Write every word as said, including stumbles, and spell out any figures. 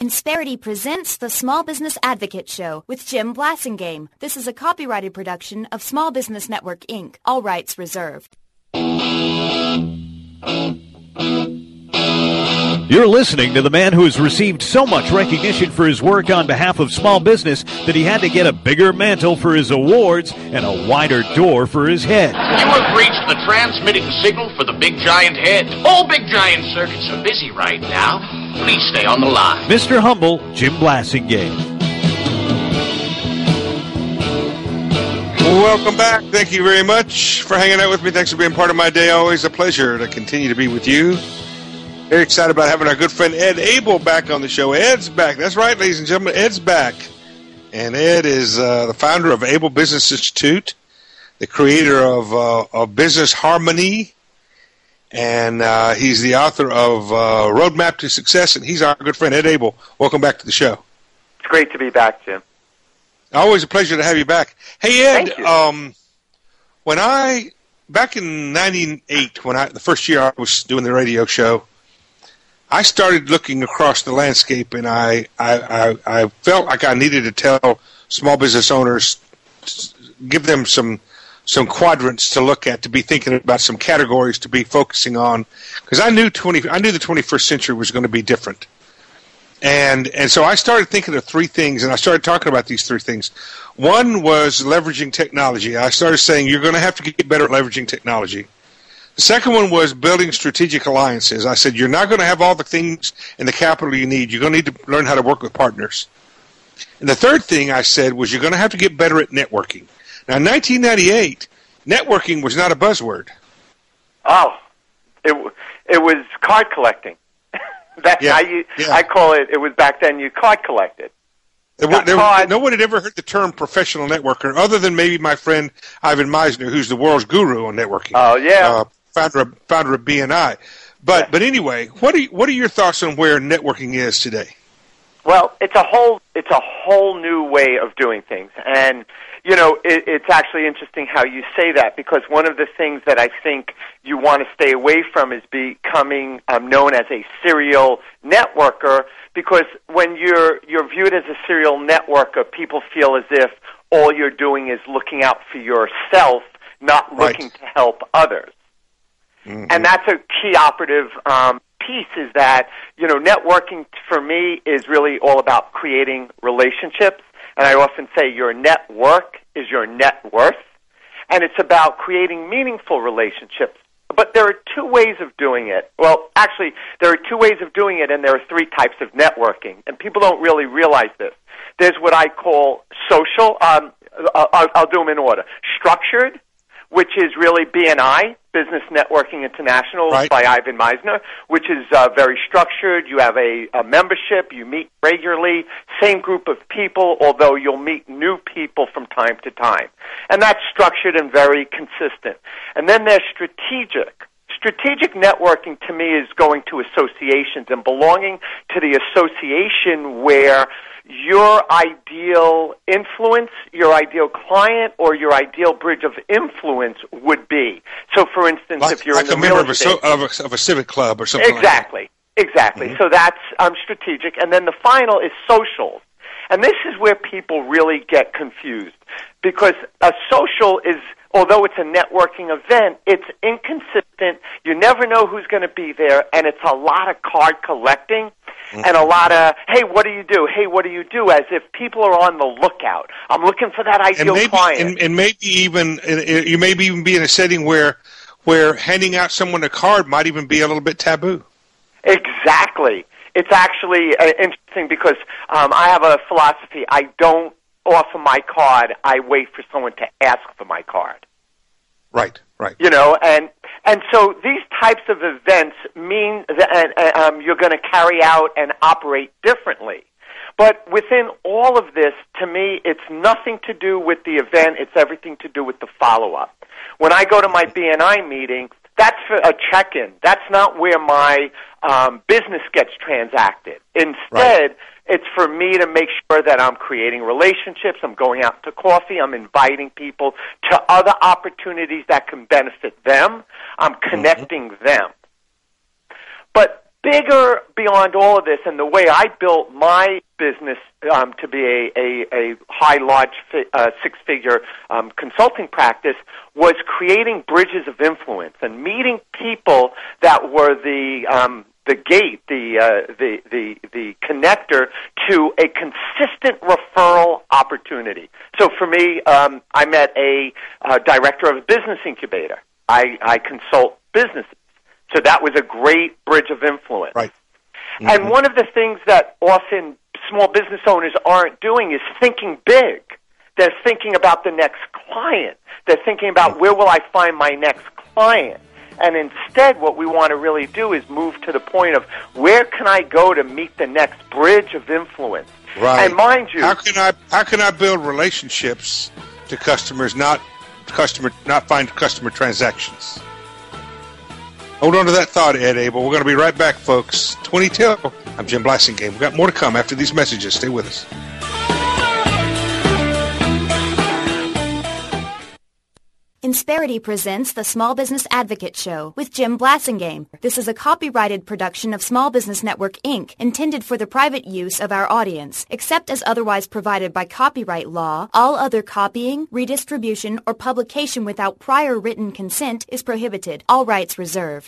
Insperity presents the Small Business Advocate Show with Jim Blasingame. This is a copyrighted production of Small Business Network, Incorporated. All rights reserved. You're listening to the man who has received so much recognition for his work on behalf of small business that he had to get a bigger mantle for his awards and a wider door for his head. You have reached the transmitting signal for the Big Giant Head. All Big Giant circuits are busy right now. Please stay on the line. Mister Humble, Jim Blasingame. Welcome back. Thank you very much for hanging out with me. Thanks for being part of my day. Always a pleasure to continue to be with you. Very excited about having our good friend Ed Abel back on the show. Ed's back. That's right, ladies and gentlemen. Ed's back. And Ed is uh, the founder of Abel Business Institute, the creator of, uh, of Business Harmony, and uh, he's the author of uh, Roadmap to Success, and he's our good friend Ed Abel. Welcome back to the show. It's great to be back, Jim. Always a pleasure to have you back. Hey, Ed, Thank you. um, when I, back in ninety-eight, when I, the first year I was doing the radio show, I started looking across the landscape, and I, I, I, I felt like I needed to tell small business owners, give them some some quadrants to look at, to be thinking about some categories to be focusing on, because I knew twenty, I knew the twenty-first century was going to be different, and and so I started thinking of three things, and I started talking about these three things. One was leveraging technology. I started saying you're going to have to get better at leveraging technology. The second one was building strategic alliances. I said, you're not going to have all the things and the capital you need. You're going to need to learn how to work with partners. And the third thing I said was you're going to have to get better at networking. Now, in nineteen ninety-eight, networking was not a buzzword. Oh, it it was card collecting. That's yeah, how you, yeah. I call it, it was back then you card collected. There were, there were, no one had ever heard the term professional networker, other than maybe my friend Ivan Meisner, who's the world's guru on networking. Oh, yeah. Uh, founder of, founder of B N I. But yeah. but anyway, what are you, what are your thoughts on where networking is today? Well, it's a whole it's a whole new way of doing things, and you know it, it's actually interesting how you say that, because one of the things that I think you want to stay away from is becoming um, known as a serial networker, because when you're you're viewed as a serial networker, people feel as if all you're doing is looking out for yourself, not Right. looking to help others. Mm-hmm. And that's a key operative um, piece, is that, you know, networking for me is really all about creating relationships. And I often say your network is your net worth. And it's about creating meaningful relationships. But there are two ways of doing it. Well, actually, there are two ways of doing it, and there are three types of networking. And people don't really realize this. There's what I call social. Um, I'll, I'll do them in order. Structured, which is really B N I, Business Networking International, right. by Ivan Meisner, which is uh, very structured. You have a, a membership. You meet regularly, same group of people, although you'll meet new people from time to time. And that's structured and very consistent. And then there's strategic. Strategic networking, to me, is going to associations and belonging to the association where your ideal influence, your ideal client, or your ideal bridge of influence would be. So, for instance, Like, if you're like in the a member real of a, estate, so, of, a, of a civic club or something exactly, like exactly. Mm-hmm. So that's um, strategic. And then the final is social. And this is where people really get confused, because a social is, although it's a networking event, it's inconsistent. You never know who's going to be there, and it's a lot of card collecting. Mm-hmm. And a lot of, hey, what do you do? Hey, what do you do? As if people are on the lookout. I'm looking for that ideal and maybe, client. And, and maybe even you maybe even be in a setting where where handing out someone a card might even be a little bit taboo. Exactly. It's actually uh, interesting because um, I have a philosophy. I don't offer my card. I wait for someone to ask for my card. Right, right. You know, and and so these types of events mean that uh, um, you're going to carry out and operate differently. But within all of this, to me, it's nothing to do with the event. It's everything to do with the follow-up. When I go to my B N I meeting, that's for a check-in. That's not where my um, business gets transacted. Instead, right. It's for me to make sure that I'm creating relationships, I'm going out to coffee, I'm inviting people to other opportunities that can benefit them, I'm connecting mm-hmm. them. But bigger beyond all of this, and the way I built my business um, to be a, a, a high, large, fi- uh, six-figure um, consulting practice was creating bridges of influence and meeting people that were the um, the gate, the, uh, the the the connector to a consistent referral opportunity. So for me, um, I met a uh, director of a business incubator. I, I consult businesses. So that was a great bridge of influence. Right. Mm-hmm. And one of the things that often small business owners aren't doing is thinking big. They're thinking about the next client. They're thinking about where will I find my next client. And instead, what we want to really do is move to the point of where can I go to meet the next bridge of influence. Right. And mind you, how can I how can I build relationships to customers, not customer, not find customer transactions? Hold on to that thought, Ed Abel. We're going to be right back, folks. twenty till. I'm Jim Blasingame. We've got more to come after these messages. Stay with us. Insperity presents the Small Business Advocate Show with Jim Blasingame. This is a copyrighted production of Small Business Network, Incorporated, intended for the private use of our audience. Except as otherwise provided by copyright law, all other copying, redistribution, or publication without prior written consent is prohibited. All rights reserved.